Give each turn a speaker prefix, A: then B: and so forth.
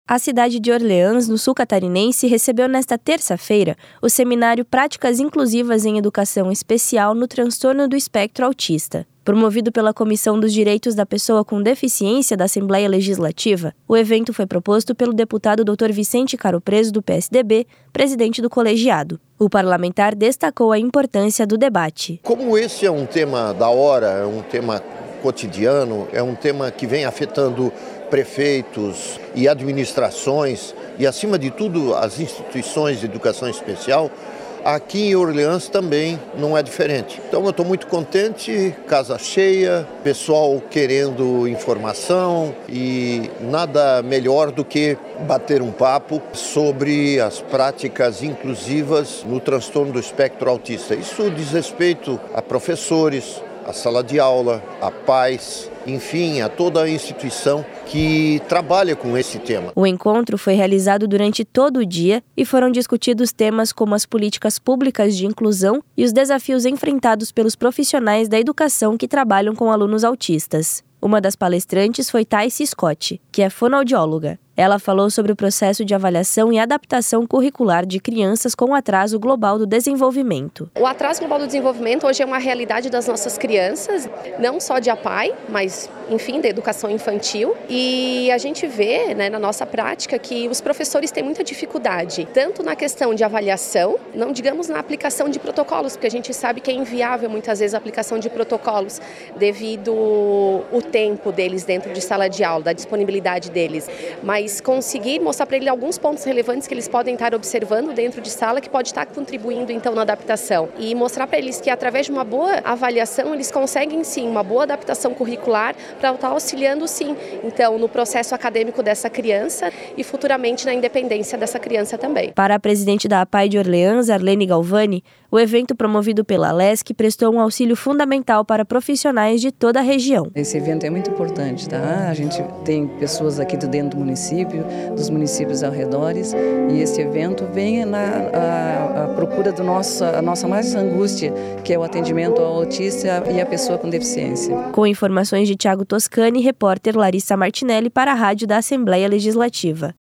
A: A cidade de Orleans, no sul catarinense, recebeu nesta terça-feira o seminário Práticas Inclusivas em Educação Especial no Transtorno do Espectro Autista. Promovido pela Comissão dos Direitos da Pessoa com Deficiência da Assembleia Legislativa, o evento foi proposto pelo deputado Dr. Vicente Caropreso, do PSDB, presidente do colegiado. O parlamentar destacou a importância do debate.
B: Como esse é um tema da hora, é um tema cotidiano, é um tema que vem afetando prefeitos e administrações e, acima de tudo, as instituições de educação especial, aqui em Orleans também não é diferente. Então eu estou muito contente, casa cheia, pessoal querendo informação e nada melhor do que bater um papo sobre as práticas inclusivas no transtorno do espectro autista. Isso diz respeito a professores, a sala de aula, a pais, enfim, a toda a instituição que trabalha com esse tema.
A: O encontro foi realizado durante todo o dia e foram discutidos temas como as políticas públicas de inclusão e os desafios enfrentados pelos profissionais da educação que trabalham com alunos autistas. Uma das palestrantes foi Thais Scott, que é fonoaudióloga. Ela falou sobre o processo de avaliação e adaptação curricular de crianças com atraso global do desenvolvimento.
C: O atraso global do desenvolvimento hoje é uma realidade das nossas crianças, não só de APAE, mas, enfim, da educação infantil. E a gente vê, na nossa prática, que os professores têm muita dificuldade, tanto na questão de avaliação, não digamos na aplicação de protocolos, porque a gente sabe que é inviável muitas vezes a aplicação de protocolos devido ao tempo deles dentro de sala de aula, da disponibilidade deles, mas conseguir mostrar para ele alguns pontos relevantes que eles podem estar observando dentro de sala, que pode estar contribuindo então na adaptação, e mostrar para eles que através de uma boa avaliação eles conseguem sim uma boa adaptação curricular para estar auxiliando sim então no processo acadêmico dessa criança e futuramente na independência dessa criança também.
A: Para a presidente da APAE de Orleans, Arlene Galvani, o evento promovido pela LESC prestou um auxílio fundamental para profissionais de toda a região.
D: Esse evento é muito importante, tá? A gente tem pessoas aqui dentro do município, dos municípios ao redores, e esse evento vem na procura da nossa mais angústia, que é o atendimento ao autista e à pessoa com deficiência.
A: Com informações de Thiago Toscani, repórter Larissa Martinelli para a Rádio da Assembleia Legislativa.